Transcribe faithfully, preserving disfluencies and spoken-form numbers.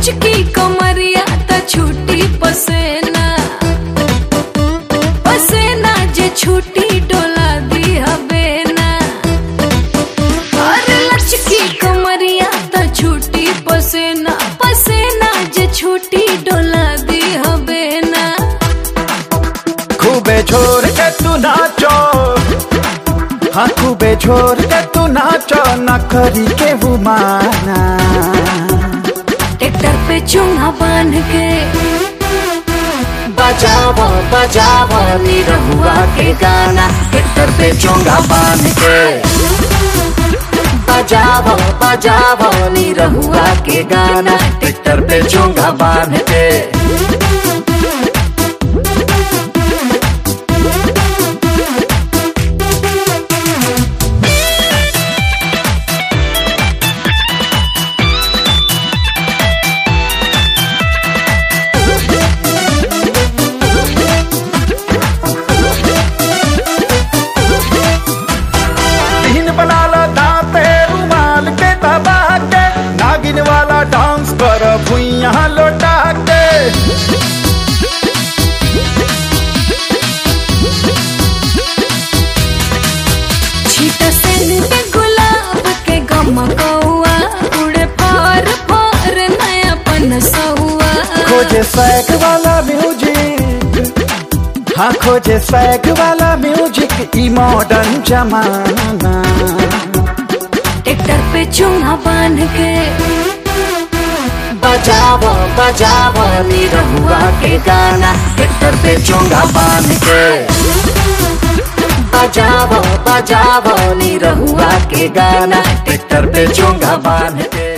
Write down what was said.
लचकी कमरिया त छूटी पसेना पसेना जे छूटी डोला दी हबे ना। अरे लचकी कमरिया त छूटी पसेना पसेना जे छूटी डोला दी हबे ना। खूबे छोड़ के तू नाचो, हाँ खूबे छोड़ के तू नाचो, ना करी के वो माना। ट्रैक्टर पे चूंगा बांध के बजावो बजावो निरहुआ के गाना। ट्रैक्टर पे चूंगा बांध के बजावो बजावो निरहुआ के गाना। ट्रैक्टर पे चूंगा बांध के नागिन वाला डांस कर भुइया लौटा के। छीट सन के गुलाब के गमकौआ उड़े फार फार नया पनसौआ। खोजे सैग वाला म्यूजिक, हाँ खोजे सैग वाला म्यूजिक, ई मॉडर्न जमाना। ट्रैक्टर पे चूंगा बांध के बजावो बजावो निरहुआ के गाना। ट्रैक्टर पे चूंगा बांध के बजावो बजावो निरहुआ के गाना। ट्रैक्टर पे चूंगा बांध के।